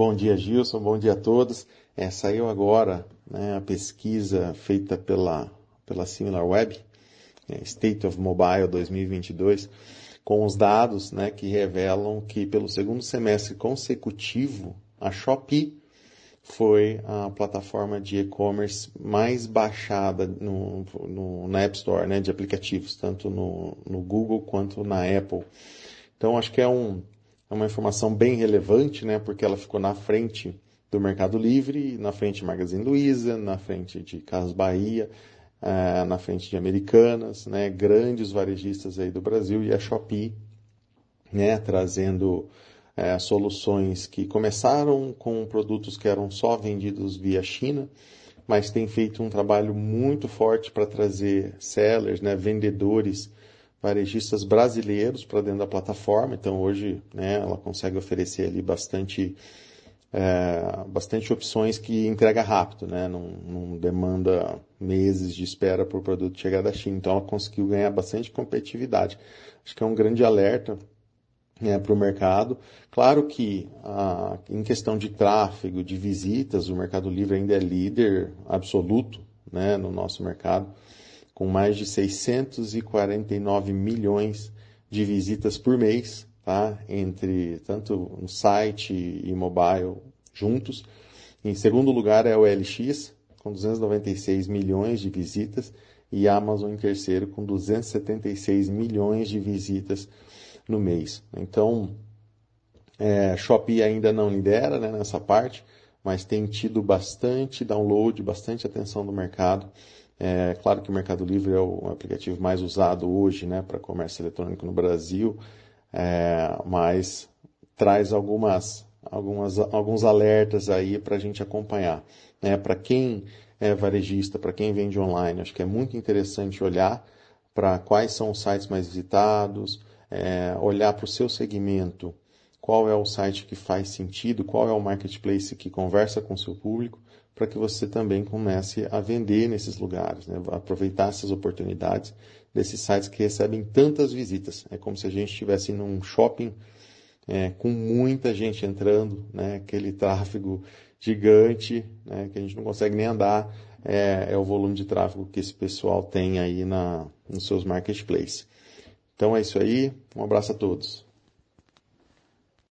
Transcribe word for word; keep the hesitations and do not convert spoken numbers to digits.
Bom dia, Gilson. Bom dia a todos. É, saiu agora, né, a pesquisa feita pela, pela SimilarWeb, é, State of Mobile dois mil e vinte e dois, com os dados, né, que revelam que pelo segundo semestre consecutivo, a Shopee foi a plataforma de e-commerce mais baixada no, no, na App Store, né, de aplicativos, tanto no, no Google quanto na Apple. Então, acho que é, um, é uma informação bem relevante, né, porque ela ficou na frente do Mercado Livre, na frente de Magazine Luiza, na frente de Casas Bahia, uh, na frente de Americanas, né, grandes varejistas aí do Brasil, e a Shopee, né, trazendo é, soluções que começaram com produtos que eram só vendidos via China, mas tem feito um trabalho muito forte para trazer sellers, né, vendedores, varejistas brasileiros para dentro da plataforma. Então hoje, né, ela consegue oferecer ali bastante, é, bastante opções que entrega rápido, né, não, não demanda meses de espera para o produto chegar da China. Então ela conseguiu ganhar bastante competitividade. Acho que é um grande alerta É, para o mercado. Claro que ah, em questão de tráfego, de visitas, o Mercado Livre ainda é líder absoluto, né, no nosso mercado, com mais de seiscentos e quarenta e nove milhões de visitas por mês, tá, entre tanto no site e mobile juntos. Em segundo lugar é o O L X, com duzentos e noventa e seis milhões de visitas, e a Amazon em terceiro, com duzentos e setenta e seis milhões de visitas no mês. Então, é, Shopee ainda não lidera, né, nessa parte, mas tem tido bastante download, bastante atenção do mercado. É claro que o Mercado Livre é o aplicativo mais usado hoje, né, para comércio eletrônico no Brasil, é, mas traz algumas, algumas, alguns alertas aí para a gente acompanhar. Né? Para quem é varejista, para quem vende online, acho que é muito interessante olhar para quais são os sites mais visitados, é, olhar para o seu segmento, qual é o site que faz sentido, qual é o marketplace que conversa com o seu público, para que você também comece a vender nesses lugares, né? Aproveitar essas oportunidades desses sites que recebem tantas visitas. É como se a gente estivesse num shopping é, com muita gente entrando, né? Aquele tráfego gigante, né? Que a gente não consegue nem andar, é, é o volume de tráfego que esse pessoal tem aí na, nos seus marketplaces. Então é isso aí, um abraço a todos.